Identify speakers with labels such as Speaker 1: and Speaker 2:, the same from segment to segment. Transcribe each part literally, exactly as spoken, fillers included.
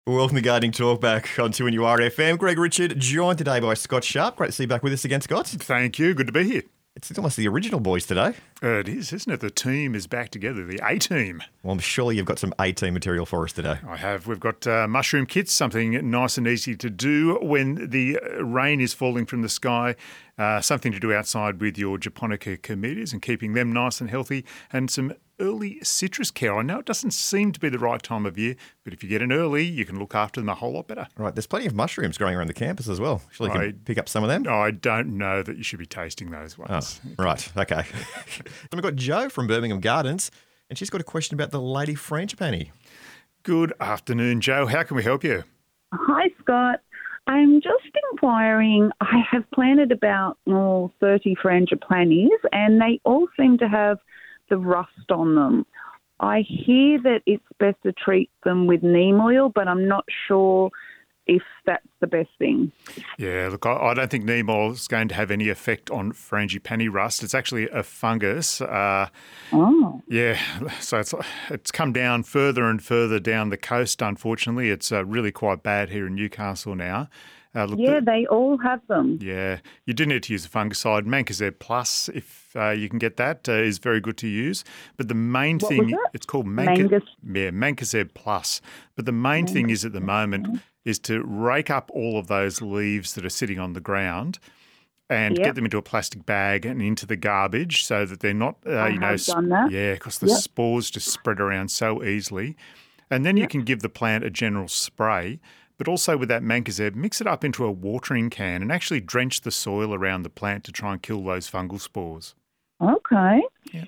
Speaker 1: Welcome to Gardening Talk back on two N U R F M. Greg Richard, joined today by Scott Sharp. Great to see you back with us again, Scott.
Speaker 2: Thank you. Good to be here.
Speaker 1: It's almost the original boys today.
Speaker 2: Uh, it is, isn't it? The team is back together, the A-team.
Speaker 1: Well, surely you've got some A-team material for us today.
Speaker 2: I have. We've got uh, mushroom kits, something nice and easy to do when the rain is falling from the sky, uh, something to do outside with your Japonica camellias and keeping them nice and healthy, and some early citrus care. I know it doesn't seem to be the right time of year, but if you get in early, you can look after them a whole lot better.
Speaker 1: Right, there's plenty of mushrooms growing around the campus as well. Surely you
Speaker 2: I,
Speaker 1: can pick up some of them.
Speaker 2: I don't know that you should be tasting those ones.
Speaker 1: Oh, right, okay. Then we've got Jo from Birmingham Gardens, and she's got a question about the Lady Frangipani.
Speaker 2: Good afternoon, Jo. How can we help you?
Speaker 3: Hi, Scott. I'm just inquiring. I have planted about oh, thirty frangipanis, and they all seem to have the rust on them. I hear that it's best to treat them with neem oil, but I'm not sure if that's the best thing.
Speaker 2: Yeah, look, I, I don't think neem oil is going to have any effect on frangipani rust. It's actually a fungus. Uh,
Speaker 3: oh.
Speaker 2: Yeah, so it's it's come down further and further down the coast, unfortunately. It's uh, really quite bad here in Newcastle now. Uh, look,
Speaker 3: yeah,
Speaker 2: the,
Speaker 3: they all have them.
Speaker 2: Yeah, you do need to use a fungicide. Mancozeb Plus, if uh, you can get that, uh, is very good to use. But the main
Speaker 3: What
Speaker 2: thing,
Speaker 3: was it?
Speaker 2: it's called
Speaker 3: Mangus.
Speaker 2: Manca- yeah, Mancozeb Plus. But the main thing is at the moment is to rake up all of those leaves that are sitting on the ground and
Speaker 3: Yep.
Speaker 2: get them into a plastic bag and into the garbage so that they're not, uh,
Speaker 3: I
Speaker 2: you know,
Speaker 3: have done that.
Speaker 2: yeah, because the
Speaker 3: Yep.
Speaker 2: spores just spread around so easily. And then you
Speaker 3: Yep.
Speaker 2: can give the plant a general spray. But also with that Mancozeb, mix it up into a watering can and actually drench the soil around the plant to try and kill those fungal spores.
Speaker 3: Okay.
Speaker 2: Yeah.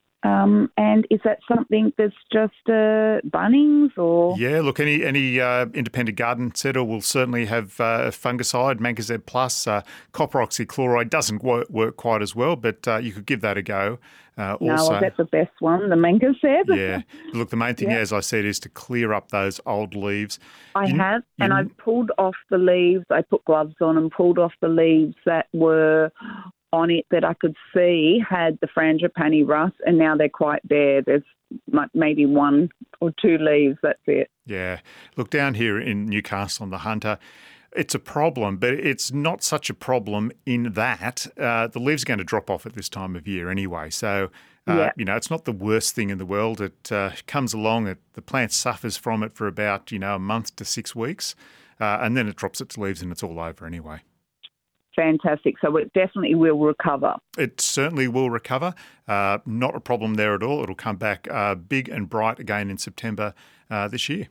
Speaker 3: Um, and is that something that's just uh, Bunnings or?
Speaker 2: Yeah, look, any any uh, independent garden setter will certainly have uh, fungicide, Mancozeb Plus. Uh, copper oxychloride doesn't work, work quite as well, but uh, you could give that a go. Uh,
Speaker 3: No,
Speaker 2: also,
Speaker 3: that's the best one, the Mancozeb.
Speaker 2: yeah. Look, the main thing,
Speaker 3: Yeah.
Speaker 2: as I said, is to clear up those old leaves.
Speaker 3: I
Speaker 2: You-
Speaker 3: have, and
Speaker 2: you-
Speaker 3: I've pulled off the leaves. I put gloves on and pulled off the leaves that were on it that I could see had the frangipani rust, and now they're quite bare. There's m- maybe one or two leaves, that's it.
Speaker 2: Yeah. Look, down here in Newcastle on the Hunter, it's a problem, but it's not such a problem in that uh, the leaves are going to drop off at this time of year anyway. So, uh,
Speaker 3: Yeah.
Speaker 2: you know, it's not the worst thing in the world. It uh, comes along, it, the plant suffers from it for about, you know, a month to six weeks, uh, and then it drops its leaves and it's all over anyway.
Speaker 3: Fantastic. So it definitely will recover.
Speaker 2: It certainly will recover. Uh, not a problem there at all. It'll come back uh, big and bright again in September uh, this year.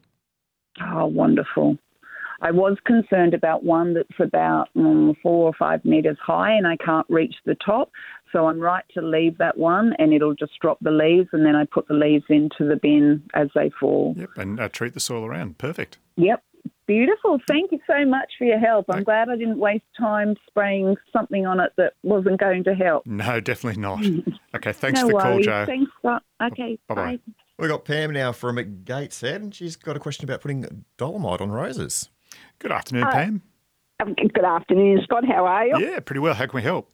Speaker 3: Oh, wonderful. I was concerned about one that's about um, four or five metres high and I can't reach the top. So I'm right to leave that one and it'll just drop the leaves and then I put the leaves into the bin as they fall.
Speaker 2: Yep, and uh, treat the soil around. Perfect.
Speaker 3: Yep. Beautiful. Thank you so much for your help. I'm
Speaker 2: Okay.
Speaker 3: glad I didn't waste time spraying something on it that wasn't going to help.
Speaker 2: No, definitely not. Okay, thanks
Speaker 3: no
Speaker 2: for the call,
Speaker 3: worries.
Speaker 2: Jo.
Speaker 3: Thanks, Scott. Okay,
Speaker 2: Bye-bye.
Speaker 3: bye.
Speaker 1: We've got Pam now from Gateshead, and she's got a question about putting dolomite on roses.
Speaker 2: Good afternoon,
Speaker 4: Hi.
Speaker 2: Pam.
Speaker 4: Um, Good afternoon, Scott. How are you?
Speaker 2: Yeah, pretty well. How can we help?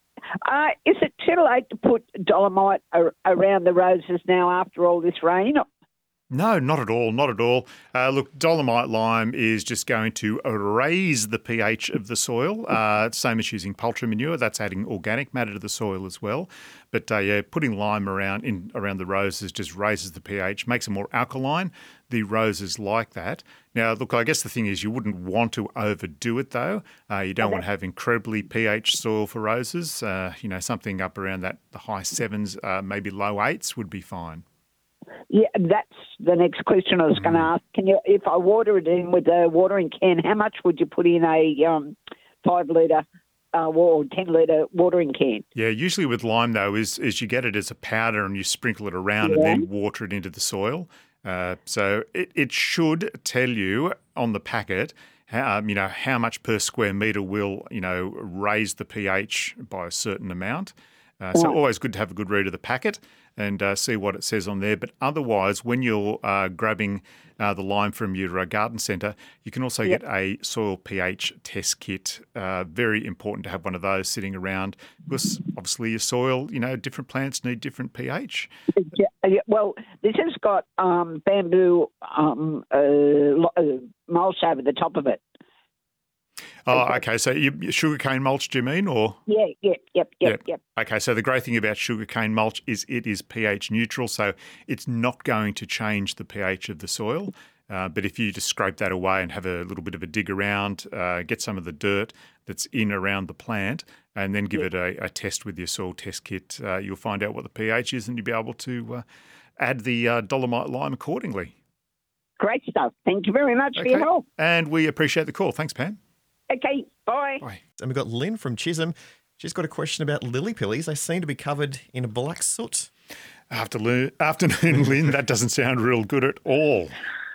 Speaker 4: Uh, is it too late to put dolomite ar- around the roses now after all this rain?
Speaker 2: No, not at all, not at all. Uh, look, dolomite lime is just going to raise the pH of the soil, uh, same as using poultry manure. That's adding organic matter to the soil as well. But uh, yeah, putting lime around in around the roses just raises the pH, makes it more alkaline. The roses like that. Now, look, I guess the thing is you wouldn't want to overdo it though. Uh, you don't want to have incredibly pH soil for roses. Uh, you know, something up around that the high sevens, uh, maybe low eights would be fine.
Speaker 4: Yeah, that's the next question I was going to ask. Can you, if I water it in with a watering can, how much would you put in a um, five litre uh, or ten litre watering can?
Speaker 2: Yeah, usually with lime though is is you get it as a powder and you sprinkle it around and
Speaker 4: Yeah.
Speaker 2: then water it into the soil. Uh, so it, it should tell you on the packet how, um, you know, how much per square metre will, you know, raise the pH by a certain amount. Uh, so
Speaker 4: Right.
Speaker 2: always good to have a good read of the packet and uh, see what it says on there. But otherwise, when you're uh, grabbing uh, the lime from your uh, garden centre, you can also
Speaker 4: Yep.
Speaker 2: get a soil pH test kit. Uh, very important to have one of those sitting around because obviously obviously your soil, you know, different plants need different pH.
Speaker 4: Yeah, yeah, well, this has got um, bamboo um, uh, lo- uh, mulch over the top of it.
Speaker 2: Oh, okay. So you, sugarcane mulch, do you mean, or?
Speaker 4: Yeah, yeah, yep, yep,
Speaker 2: Yep.
Speaker 4: yep.
Speaker 2: Okay, so the great thing about sugarcane mulch is it is pH neutral, so it's not going to change the pH of the soil. Uh, but if you just scrape that away and have a little bit of a dig around, uh, get some of the dirt that's in around the plant, and then give it a, a test with your soil test kit, uh, you'll find out what the pH is, and you'll be able to uh, add the uh, dolomite lime accordingly.
Speaker 4: Great stuff. Thank you very much for your help.
Speaker 2: And we appreciate the call. Thanks, Pam.
Speaker 4: Okay, bye.
Speaker 2: Bye.
Speaker 1: And we've got Lynn from Chisholm. She's got a question about lily pillies. They seem to be covered in black soot.
Speaker 2: Afternoon, afternoon, Lynn. That doesn't sound real good at all.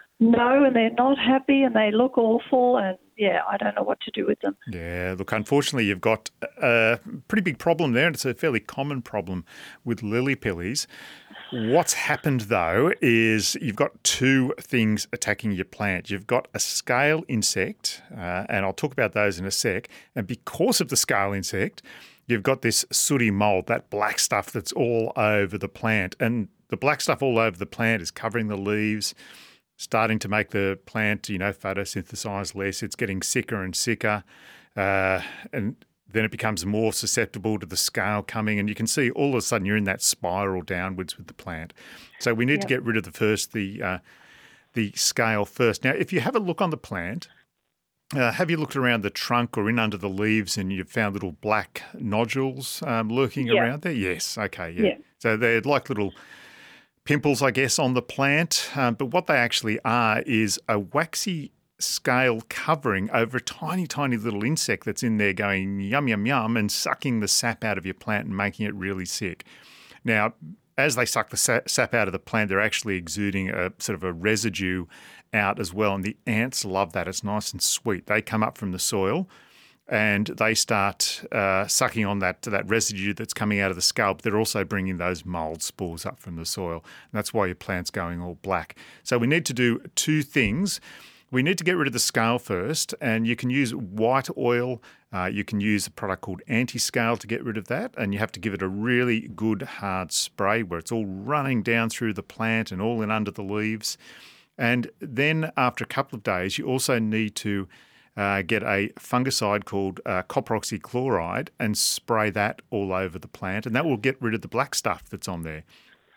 Speaker 5: No, and they're not happy and they look awful, and yeah, I don't know what to do with them.
Speaker 2: Yeah, look, unfortunately, you've got a pretty big problem there, and it's a fairly common problem with lily pillies. What's happened, though, is you've got two things attacking your plant. You've got a scale insect, uh, and I'll talk about those in a sec, and because of the scale insect, you've got this sooty mold, that black stuff that's all over the plant, and the black stuff all over the plant is covering the leaves, starting to make the plant, you know, photosynthesize less. It's getting sicker and sicker, uh, and then it becomes more susceptible to the scale coming, and you can see all of a sudden you're in that spiral downwards with the plant. So we need
Speaker 5: Yep.
Speaker 2: to get rid of the first the uh, the scale first. Now, if you have a look on the plant, uh, have you looked around the trunk or in under the leaves and you've found little black nodules um, lurking
Speaker 5: Yeah.
Speaker 2: around there? Yes. Okay. Yeah.
Speaker 5: Yeah.
Speaker 2: So they're like little pimples, I guess, on the plant. Um, but what they actually are is a waxy scale covering over a tiny, tiny little insect that's in there going yum, yum, yum and sucking the sap out of your plant and making it really sick. Now, as they suck the sa- sap out of the plant, they're actually exuding a sort of a residue out as well. And the ants love that. It's nice and sweet. They come up from the soil and they start uh, sucking on that that residue that's coming out of the scalp. They're also bringing those mold spores up from the soil. And that's why your plant's going all black. So we need to do two things. We need to get rid of the scale first, and you can use white oil. Uh, you can use a product called Anti-Scale to get rid of that, and you have to give it a really good hard spray where it's all running down through the plant and all in under the leaves. And then after a couple of days, you also need to uh, get a fungicide called uh, copper oxychloride and spray that all over the plant, and that will get rid of the black stuff that's on there.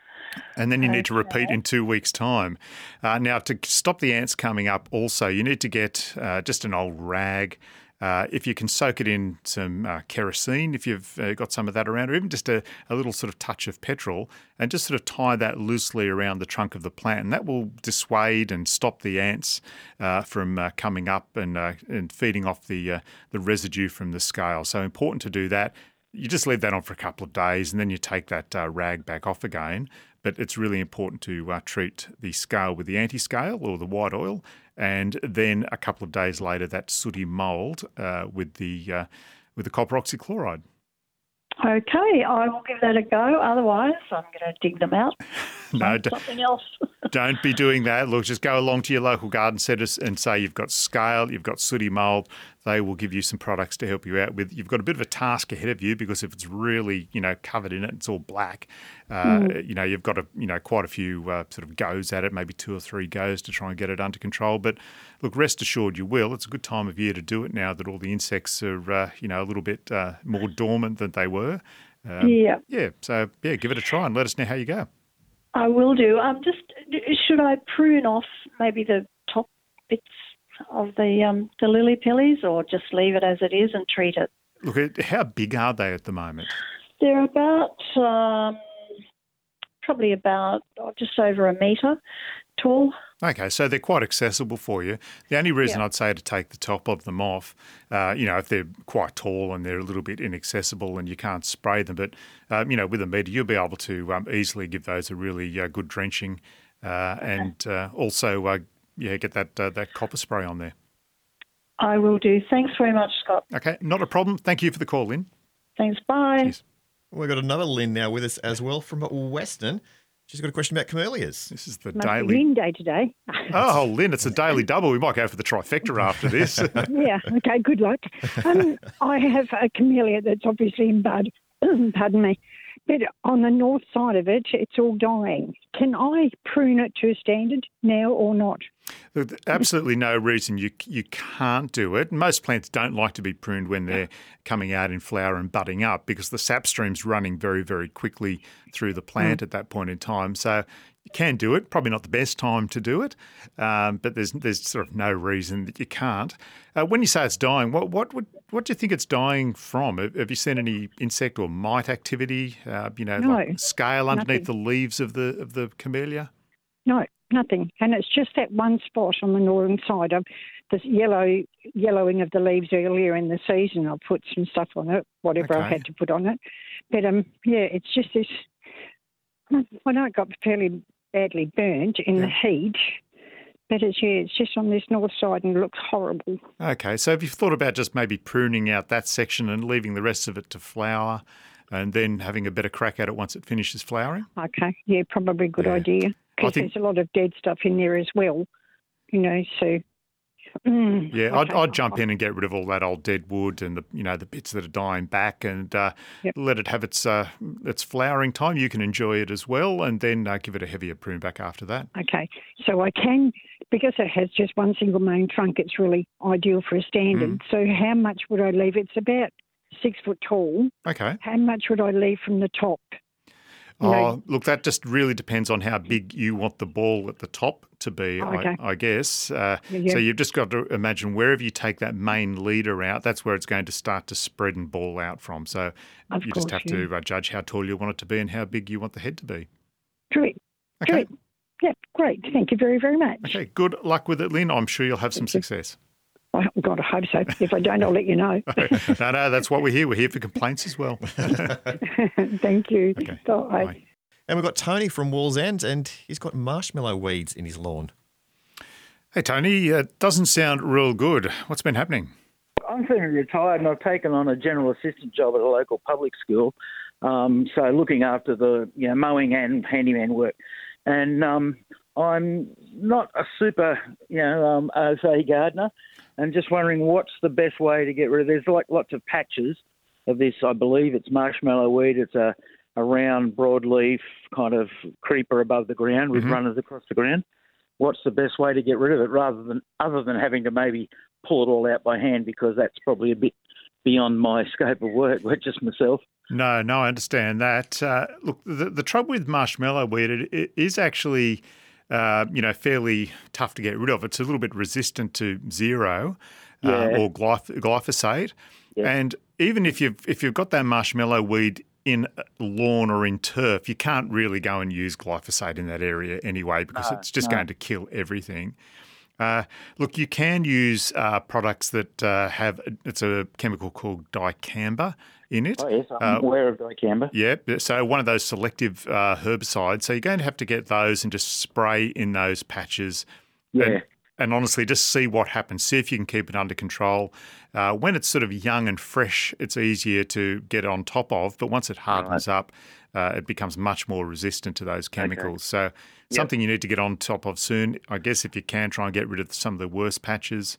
Speaker 2: And then you need to repeat in two weeks' time. Uh, now, to stop the ants coming up also, you need to get uh, just an old rag. Uh, if you can soak it in some uh, kerosene, if you've uh, got some of that around, or even just a, a little sort of touch of petrol, and just sort of tie that loosely around the trunk of the plant. And that will dissuade and stop the ants uh, from uh, coming up and, uh, and feeding off the, uh, the residue from the scale. So important to do that. You just leave that on for a couple of days and then you take that uh, rag back off again. But it's really important to uh, treat the scale with the anti-scale or the white oil, and then a couple of days later that sooty mould uh, with the uh, with the copper oxychloride.
Speaker 5: Okay, I will give that a go. Otherwise, I'm going to dig them out.
Speaker 2: No,
Speaker 5: Find
Speaker 2: d-
Speaker 5: something else.
Speaker 2: don't be doing that. Look, just go along to your local garden centres and say you've got scale, you've got sooty mould. They will give you some products to help you out with. You've got a bit of a task ahead of you because if it's really, you know, covered in it, it's all black. Uh, mm. You know, you've got a, you know, quite a few uh, sort of goes at it, maybe two or three goes to try and get it under control. But look, rest assured you will. It's a good time of year to do it now that all the insects are, uh, you know, a little bit uh, more dormant than they were. Um,
Speaker 5: yeah.
Speaker 2: Yeah. So, yeah, give it a try and let us know how you go.
Speaker 5: I will do. Um, just should I prune off maybe the top bits of the um, the lily pillies, or just leave it as it is and treat it?
Speaker 2: Look, how big are they at the moment?
Speaker 5: They're about um, probably about oh, just over a metre tall.
Speaker 2: Okay, so they're quite accessible for you. The only reason
Speaker 5: Yeah.
Speaker 2: I'd say to take the top of them off, uh, you know, if they're quite tall and they're a little bit inaccessible and you can't spray them, but, um, you know, with a metre, you'll be able to um, easily give those a really uh, good drenching uh,
Speaker 5: Okay.
Speaker 2: and uh, also, uh, yeah, get that uh, that copper spray on there.
Speaker 5: I will do. Thanks very much, Scott.
Speaker 2: Okay, not a problem. Thank you for the call, Lynn.
Speaker 5: Thanks. Bye.
Speaker 2: Cheers.
Speaker 1: We've got another Lynn now with us as well from Western. She's got a question about camellias.
Speaker 2: This is the
Speaker 6: Must be
Speaker 2: daily.
Speaker 6: Lynn day today.
Speaker 2: Oh, Lynn, it's a daily double. We might go for the trifecta after this.
Speaker 6: Yeah, okay, good luck. Um, I have a camellia that's obviously in bud, pardon me, but on the north side of it, it's all dying. Can I prune it to a standard now or not?
Speaker 2: Look, absolutely no reason you you can't do it. Most plants don't like to be pruned when they're coming out in flower and budding up because the sap stream's running very, very quickly through the plant mm. at that point in time. So you can do it. Probably not the best time to do it, um, but there's there's sort of no reason that you can't. Uh, when you say it's dying, what what would what do you think it's dying from? Have you seen any insect or mite activity? Uh, you know,
Speaker 6: no,
Speaker 2: like scale underneath
Speaker 6: nothing.
Speaker 2: the leaves of the of the camellia?
Speaker 6: No, nothing. And it's just that one spot on the northern side of this yellow yellowing of the leaves earlier in the season. I put some stuff on it, whatever
Speaker 2: Okay.
Speaker 6: I had to put on it. But um, yeah, it's just this. I know it got fairly badly burnt in
Speaker 2: Yeah.
Speaker 6: the heat, but it's yeah, it's just on this north side and it looks horrible.
Speaker 2: Okay, so have you thought about just maybe pruning out that section and leaving the rest of it to flower and then having a better crack at it once it finishes flowering?
Speaker 6: Okay, yeah, probably a good
Speaker 2: Yeah.
Speaker 6: idea because
Speaker 2: think-
Speaker 6: there's a lot of dead stuff in there as well, you know. So mm,
Speaker 2: Yeah, I'd,
Speaker 6: okay.
Speaker 2: I'd jump in and get rid of all that old dead wood and the you know the bits that are dying back and uh,
Speaker 6: Yep.
Speaker 2: let it have its uh, its flowering time. You can enjoy it as well, and then uh, give it a heavier prune back after that.
Speaker 6: Okay, so I can, because it has just one single main trunk, it's really ideal for a standard.
Speaker 2: Mm.
Speaker 6: So how much would I leave? It's about six foot tall.
Speaker 2: Okay.
Speaker 6: How much would I leave from the top? You
Speaker 2: Oh,
Speaker 6: know-
Speaker 2: look, that just really depends on how big you want the ball at the top to be,
Speaker 6: Okay.
Speaker 2: I, I guess. Uh,
Speaker 6: Yeah.
Speaker 2: So you've just got to imagine wherever you take that main leader out, that's where it's going to start to spread and ball out from. So
Speaker 6: Of
Speaker 2: you just
Speaker 6: course,
Speaker 2: have to uh, judge how tall you want it to be and how big you want the head to be.
Speaker 6: Great,
Speaker 2: Okay.
Speaker 6: great. Yeah, great. Thank you very, very much.
Speaker 2: Okay, good luck with it, Lynn. I'm sure you'll have some
Speaker 6: Thank you.
Speaker 2: success.
Speaker 6: Oh, God, I hope so. If I don't, I'll let you know.
Speaker 2: no, no, that's what we're here. We're here for complaints as well.
Speaker 6: Thank you.
Speaker 2: Okay,
Speaker 6: Bye.
Speaker 2: bye.
Speaker 1: And we've got Tony from Walls End, and he's got marshmallow weeds in his lawn.
Speaker 2: Hey, Tony, uh, doesn't sound real good. What's been happening?
Speaker 7: I'm feeling retired and I've taken on a general assistant job at a local public school. Um, so looking after the you know mowing and handyman work. And um, I'm not a super, you know, um, O S A gardener and just wondering what's the best way to get rid of. There's like lots of patches of this. I believe it's marshmallow weed. It's a, a round broadleaf kind of creeper above the ground with
Speaker 2: Mhm.
Speaker 7: runners across the ground. What's the best way to get rid of it rather than other than having to maybe pull it all out by hand, because that's probably a bit beyond my scope of work, but just myself.
Speaker 2: No, no, I understand that. Uh, look, the, the trouble with marshmallow weed, it, it is actually, uh, you know, fairly tough to get rid of. It's a little bit resistant to zero uh,
Speaker 7: Yeah.
Speaker 2: or glyph- glyphosate.
Speaker 7: Yeah.
Speaker 2: And even if you've if you've got that marshmallow weed in lawn or in turf, you can't really go and use glyphosate in that area anyway, because
Speaker 7: No,
Speaker 2: it's just
Speaker 7: no.
Speaker 2: going to kill everything. Uh, look, you can use uh, products that uh, have, it's a chemical called dicamba in it.
Speaker 7: Oh, yes, I'm
Speaker 2: Uh,
Speaker 7: aware of dicamba.
Speaker 2: Yeah, so one of those selective uh, herbicides. So you're going to have to get those and just spray in those patches.
Speaker 7: Yeah.
Speaker 2: And, and honestly, just see what happens. See if you can keep it under control. Uh, when it's sort of young and fresh, it's easier to get on top of. But once it hardens up, uh, it becomes much more resistant to those chemicals. So something you need to get on top of soon. I guess if you can, try and get rid of some of the worst patches.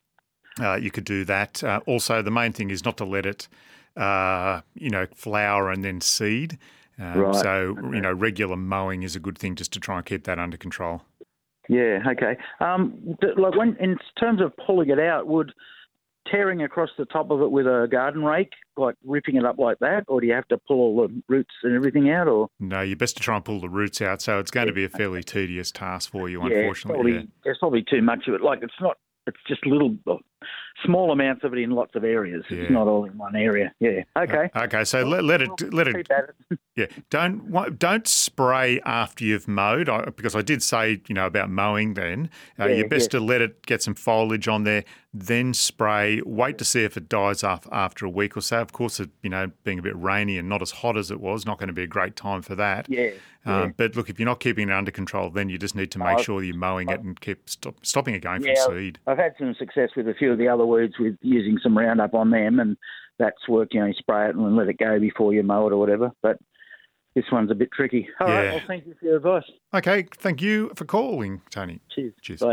Speaker 2: Uh, you could do that. Uh, also, the main thing is not to let it, uh, you know, flower and then seed. Um,
Speaker 7: Right,
Speaker 2: So,
Speaker 7: okay.
Speaker 2: you know, regular mowing is a good thing just to try and keep that under control.
Speaker 7: Yeah, okay. Um, th- like when in terms of pulling it out, would tearing across the top of it with a garden rake, like ripping it up like that, or do you have to pull all the roots and everything out? Or
Speaker 2: No, you're best to try and pull the roots out. So it's going to be a fairly tedious task for you,
Speaker 7: yeah, it's
Speaker 2: unfortunately.
Speaker 7: probably,
Speaker 2: yeah.
Speaker 7: there's probably too much of it. Like it's not. It's just little, small amounts of it in lots of areas. It's
Speaker 2: Yeah.
Speaker 7: not all in one area. Yeah. Okay.
Speaker 2: Okay, so let, let it let it
Speaker 7: Keep at it.
Speaker 2: Yeah, don't wa- don't spray after you've mowed, I, because I did say, you know, about mowing then. Uh,
Speaker 7: Yeah,
Speaker 2: you're best
Speaker 7: yeah.
Speaker 2: to let it get some foliage on there, then spray. Wait to see if it dies off after a week or so. Of course, it, you know, being a bit rainy and not as hot as it was, not going to be a great time for that.
Speaker 7: Yeah.
Speaker 2: Um,
Speaker 7: yeah.
Speaker 2: But look, if you're not keeping it under control, then you just need to make
Speaker 7: I've-
Speaker 2: sure you're mowing it and keep stop, stopping it going
Speaker 7: Yeah,
Speaker 2: from seed.
Speaker 7: I've had some success with a few of the other weeds with using some Roundup on them, and that's worked. You know, you spray it and let it go before you mow it or whatever. But this one's a bit tricky. All right,
Speaker 2: Yeah.
Speaker 7: well, thank you for your advice.
Speaker 2: Okay, thank you for calling, Tony.
Speaker 7: Cheers.
Speaker 2: Cheers.
Speaker 7: Bye.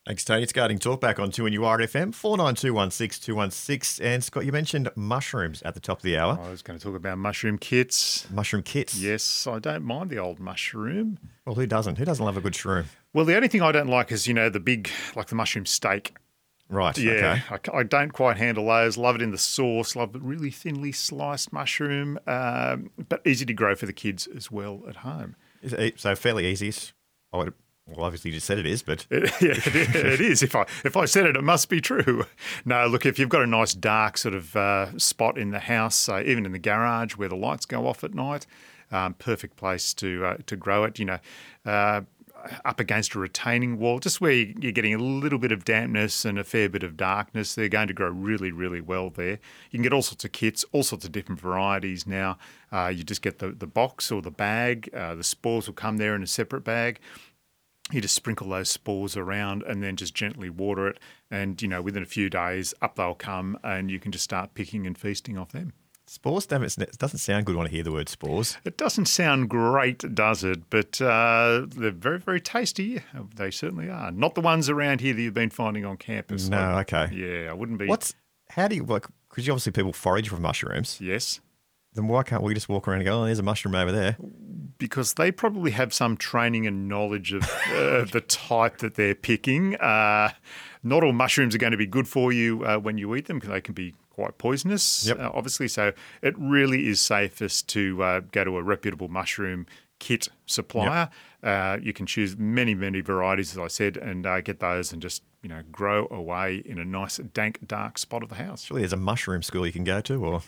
Speaker 1: Thanks, Tony. It's Gardening Talk back on two N U R F M, four nine two one six two one six. And Scott, you mentioned mushrooms at the top of the hour.
Speaker 2: I was going to talk about mushroom kits.
Speaker 1: Mushroom kits.
Speaker 2: Yes, I don't mind the old mushroom.
Speaker 1: Well, who doesn't? Who doesn't love a good shroom?
Speaker 2: Well, the only thing I don't like is, you know, the big, like the mushroom steak.
Speaker 1: Right,
Speaker 2: Yeah,
Speaker 1: okay.
Speaker 2: I, I don't quite handle those. Love it in the sauce. Love the really thinly sliced mushroom, um, but easy to grow for the kids as well at home.
Speaker 1: Is it- So fairly easy. I would, well, obviously you just said it is, but
Speaker 2: It, yeah, it, it is. If I if I said it, it must be true. No, look, if you've got a nice dark sort of uh, spot in the house, uh, even in the garage where the lights go off at night, um, perfect place to uh, to grow it. You know, uh, up against a retaining wall, just where you're getting a little bit of dampness and a fair bit of darkness. They're going to grow really, really well there. You can get all sorts of kits, all sorts of different varieties now. Uh, you just get the, the box or the bag. Uh, the spores will come there in a separate bag. You just sprinkle those spores around and then just gently water it. And, you know, within a few days, up they'll come and you can just start picking and feasting off them.
Speaker 1: spores don't, it doesn't sound good when I hear the word spores.
Speaker 2: It doesn't sound great, does it? But uh, they're very, very tasty. They certainly are. Not the ones around here that you've been finding on campus.
Speaker 1: No,
Speaker 2: I-
Speaker 1: okay.
Speaker 2: Yeah, I wouldn't be.
Speaker 1: What's, how do you, like, because obviously people forage for mushrooms.
Speaker 2: Yes.
Speaker 1: Then why can't we just walk around and go, oh, there's a mushroom over there?
Speaker 2: Because they probably have some training and knowledge of uh, the type that they're picking. Uh, not all mushrooms are going to be good for you uh, when you eat them because they can be quite poisonous,
Speaker 1: Yep.
Speaker 2: uh, obviously. So it really is safest to uh, go to a reputable mushroom kit supplier. Uh, you can choose many, many varieties, as I said, and uh, get those and just, you know, grow away in a nice, dank, dark spot of the house.
Speaker 1: Surely there's a mushroom school you can go to, or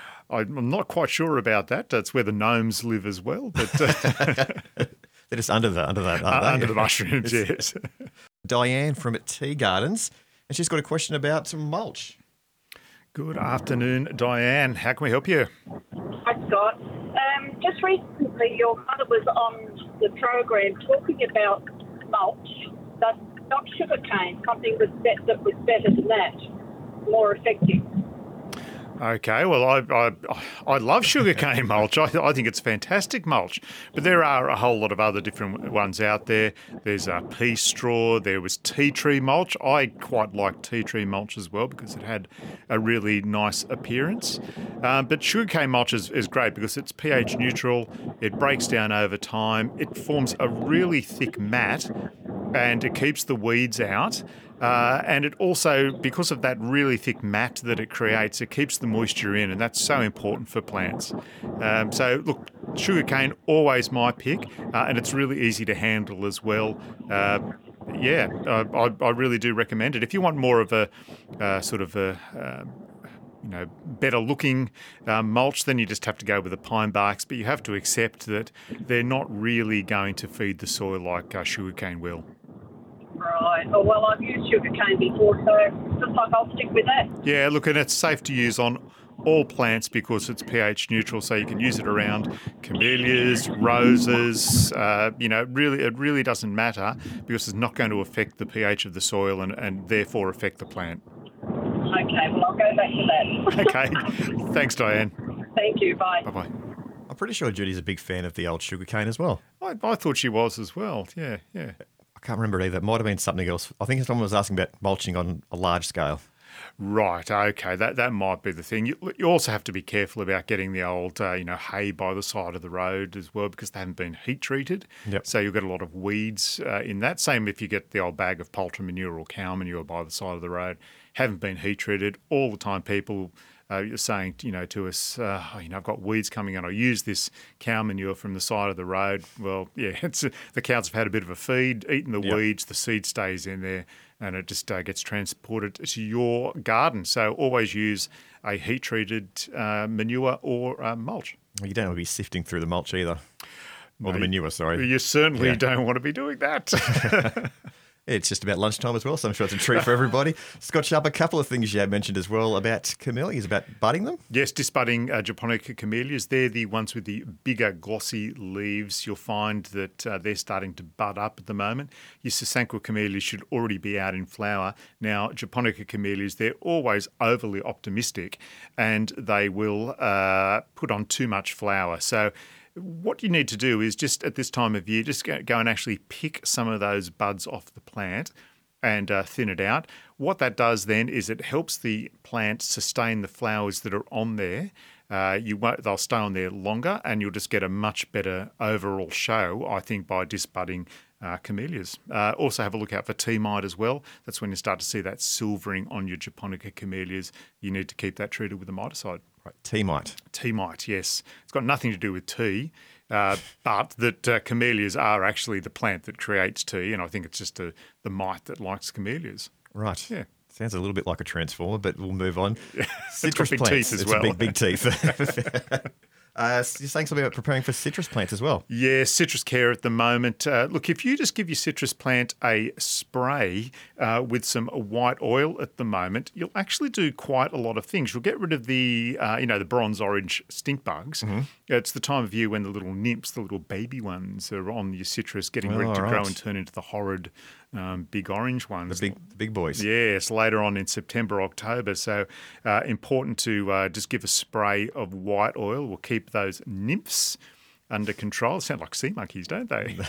Speaker 2: I'm not quite sure about that. That's where the gnomes live as well, but uh,
Speaker 1: they're just under the under that, aren't they?
Speaker 2: under the mushrooms, yes.
Speaker 1: Diane from Tea Gardens, and she's got a question about some mulch.
Speaker 2: Good afternoon, Diane. How can we help you?
Speaker 8: Hi, Scott. Um, just recently, your mother was on the program talking about mulch, but not sugarcane, something was bet- that was better than that, more effective.
Speaker 2: Okay, well, I I, I love sugarcane mulch. I, I think it's fantastic mulch. But there are a whole lot of other different ones out there. There's uh, pea straw. There was tea tree mulch. I quite like tea tree mulch as well because it had a really nice appearance. Um, but sugarcane mulch is, is great because it's pH neutral. It breaks down over time. It forms a really thick mat and it keeps the weeds out. Uh, and it also, because of that really thick mat that it creates, it keeps the moisture in, and that's so important for plants. Um, so, look, sugarcane, always my pick, uh, and it's really easy to handle as well. Uh, yeah, uh, I, I really do recommend it. If you want more of a uh, sort of a... Uh, you know, better looking um, mulch, then you just have to go with the pine barks, but you have to accept that they're not really going to feed the soil like uh, sugarcane will.
Speaker 8: Right. Oh, well, I've used sugarcane before, so looks like I'll stick with that.
Speaker 2: Yeah, look, and it's safe to use on all plants because it's pH neutral, so you can use it around camellias, roses. Uh, you know, really, it really doesn't matter because it's not going to affect the pH of the soil and, and therefore affect the plant.
Speaker 8: Okay, well, I'll go back to that.
Speaker 2: Okay, thanks, Diane.
Speaker 8: Thank you. Bye.
Speaker 2: Bye bye.
Speaker 1: I'm pretty sure Judy's a big fan of the old sugarcane as well.
Speaker 2: I, I thought she was as well. Yeah, yeah.
Speaker 1: I can't remember either. It might have been something else. I think someone was asking about mulching on a large scale.
Speaker 2: Right. Okay. That that might be the thing. You, you also have to be careful about getting the old, uh, you know, hay by the side of the road as well because they haven't been heat treated.
Speaker 1: Yep.
Speaker 2: So you'll get a lot of weeds uh, in that. Same if you get the old bag of poultry manure or cow manure by the side of the road. Haven't been heat treated. All the time people uh, are saying, you know, to us, uh, oh, you know, I've got weeds coming on. I use this cow manure from the side of the road. Well, yeah, it's the cows have had a bit of a feed, eaten the
Speaker 1: Yep.
Speaker 2: weeds, the seed stays in there, and it just uh, gets transported to your garden. So always use a heat-treated uh, manure or uh, mulch.
Speaker 1: You don't want to be sifting through the mulch either. Or the manure, sorry.
Speaker 2: You certainly
Speaker 1: Yeah.
Speaker 2: don't want to be doing that.
Speaker 1: It's just about lunchtime as well, so I'm sure it's a treat for everybody. Scott Sharp, a couple of things you had mentioned as well about camellias, about budding them.
Speaker 2: Yes, disbudding uh, Japonica camellias. They're the ones with the bigger glossy leaves. You'll find that uh, they're starting to bud up at the moment. Your Sasanqua camellias should already be out in flower. Now, Japonica camellias, they're always overly optimistic and they will uh, put on too much flower. So what you need to do is just at this time of year, just go, go and actually pick some of those buds off the plant and uh, thin it out. What that does then is it helps the plant sustain the flowers that are on there. Uh, you won't, they'll stay on there longer, and you'll just get a much better overall show, I think, by disbudding uh, camellias. Uh, also have a look out for tea mite as well. That's when you start to see that silvering on your japonica camellias. You need to keep that treated with a miticide.
Speaker 1: Right, tea mite.
Speaker 2: Tea mite, yes. It's got nothing to do with tea, uh, but that uh, camellias are actually the plant that creates tea, and I think it's just a, the mite that likes camellias.
Speaker 1: Right.
Speaker 2: Yeah.
Speaker 1: Sounds a little bit like a transformer, but we'll move on.
Speaker 2: Citrus
Speaker 1: plants.
Speaker 2: teeth as
Speaker 1: it's
Speaker 2: well.
Speaker 1: A big, big teeth. uh, you're saying something about preparing for citrus plants as well.
Speaker 2: Yeah, citrus care at the moment. Uh, look, if you just give your citrus plant a spray uh, with some white oil at the moment, you'll actually do quite a lot of things. You'll get rid of the, uh, you know, the bronze orange stink bugs. Mm-hmm. It's the time of year when the little nymphs, the little baby ones, are on your citrus, getting
Speaker 1: Oh,
Speaker 2: ready to
Speaker 1: right.
Speaker 2: grow and turn into the horrid um, big orange ones.
Speaker 1: The big, the big boys.
Speaker 2: Yes, later on in September, October. So uh, important to uh, just give a spray of white oil. Will keep those nymphs under control. Sound like sea monkeys, don't they?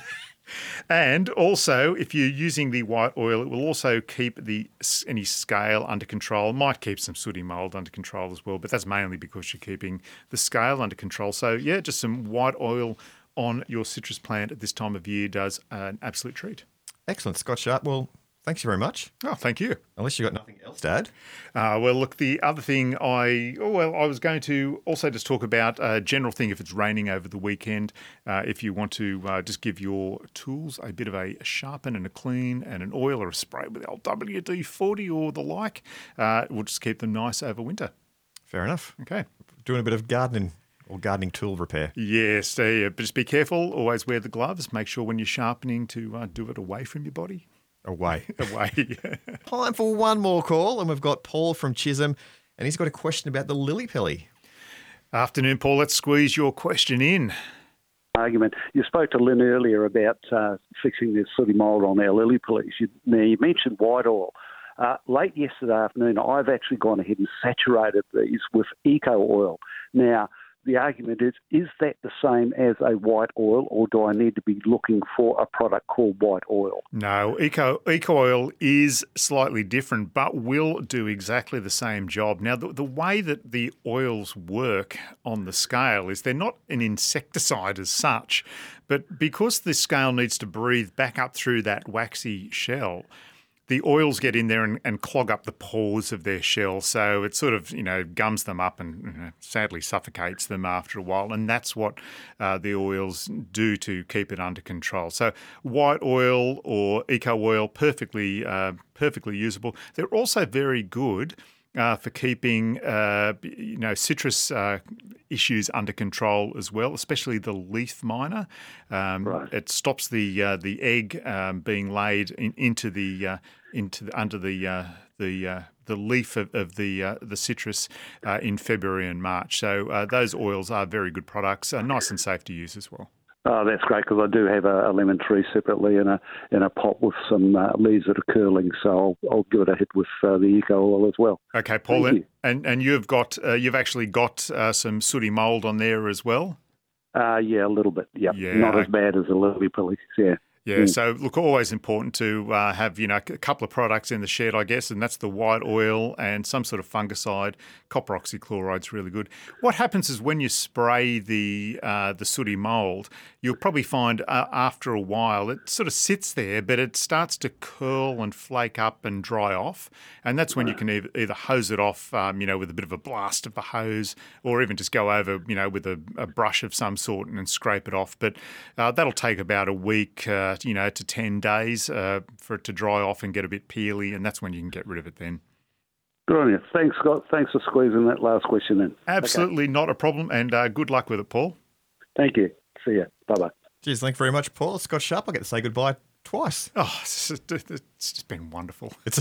Speaker 2: And also, if you're using the white oil, it will also keep the any scale under control. Might keep some sooty mould under control as well, but that's mainly because you're keeping the scale under control. So yeah, just some white oil on your citrus plant at this time of year does an absolute treat.
Speaker 1: Excellent, Scott Sharp. Well, thanks very much.
Speaker 2: Oh, thank you.
Speaker 1: Unless you've got nothing else to add.
Speaker 2: Uh, well, look, the other thing I, oh, well, I was going to also just talk about a general thing if it's raining over the weekend. Uh, if you want to uh, just give your tools a bit of a sharpen and a clean and an oil or a spray with the old W D forty or the like, uh, we'll just keep them nice over winter.
Speaker 1: Fair enough.
Speaker 2: Okay.
Speaker 1: Doing a bit of gardening or gardening tool repair.
Speaker 2: Yes, uh, but just be careful. Always wear the gloves. Make sure when you're sharpening to uh, do it away from your body.
Speaker 1: Away.
Speaker 2: Away.
Speaker 1: Time for one more call, and we've got Paul from Chisholm, and he's got a question about the lily pilly.
Speaker 2: Afternoon, Paul. Let's squeeze your question in.
Speaker 9: Argument. You spoke to Lynn earlier about uh, fixing the sooty mould on our lily pillies. You, now, you mentioned white oil. Uh, late yesterday afternoon, I've actually gone ahead and saturated these with eco oil. Now, the argument is, is that the same as a white oil, or do I need to be looking for a product called white oil?
Speaker 2: No, eco, eco oil is slightly different, but will do exactly the same job. Now, the, the way that the oils work on the scale is they're not an insecticide as such, but because the scale needs to breathe back up through that waxy shell, the oils get in there and, and clog up the pores of their shell. So it sort of, you know, gums them up and you know, sadly suffocates them after a while. And that's what uh, the oils do to keep it under control. So white oil or eco oil, perfectly, uh, perfectly usable. They're also very good Uh, for keeping, uh, you know, citrus uh, issues under control as well, especially the leaf miner. Um,
Speaker 9: right.
Speaker 2: It stops the uh, the egg um, being laid in, into the uh, into the, under the uh, the uh, the leaf of, of the uh, the citrus uh, in February and March. So uh, those oils are very good products, uh, nice and safe to use as well.
Speaker 9: Oh, that's great, because I do have a, a lemon tree separately in a in a pot with some uh, leaves that are curling, so I'll, I'll give it a hit with uh, the eco oil as well.
Speaker 2: Okay, Paul,
Speaker 9: Thank
Speaker 2: and,
Speaker 9: you.
Speaker 2: and and you've got uh, you've actually got uh, some sooty mould on there as well.
Speaker 9: Uh, yeah, a little bit. Yep.
Speaker 2: Yeah,
Speaker 9: Not
Speaker 2: I-
Speaker 9: as bad as the lily pillies. Yeah.
Speaker 2: Yeah,
Speaker 9: Mm.
Speaker 2: so look, always important to uh, have, you know, a couple of products in the shed, I guess, and that's the white oil and some sort of fungicide. Copper oxychloride's really good. What happens is when you spray the uh, the sooty mould, you'll probably find uh, after a while it sort of sits there, but it starts to curl and flake up and dry off, and that's when you can either, either hose it off, um, you know, with a bit of a blast of the hose, or even just go over, you know, with a, a brush of some sort and, and scrape it off. But uh, that'll take about a week. Uh, you know, to ten days uh, for it to dry off and get a bit peely, and that's when you can get rid of it then.
Speaker 9: Good on you. Thanks, Scott. Thanks for squeezing that last question in.
Speaker 2: Absolutely
Speaker 9: Okay.
Speaker 2: not a problem, and uh, good luck with it, Paul.
Speaker 9: Thank you. See ya. Bye-bye.
Speaker 1: Cheers, thank you very much, Paul. Scott Sharp, I get to say goodbye twice.
Speaker 2: Oh, it's just, it's just been wonderful.
Speaker 1: It's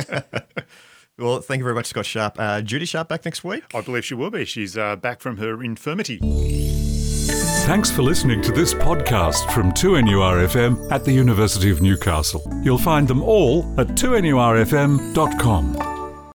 Speaker 1: Well, thank you very much, Scott Sharp. Uh, Judy Sharp back next week?
Speaker 2: I believe she will be. She's uh, back from her infirmity.
Speaker 10: Thanks for listening to this podcast from two N U R F M at the University of Newcastle. You'll find them all at two N U R F M dot com.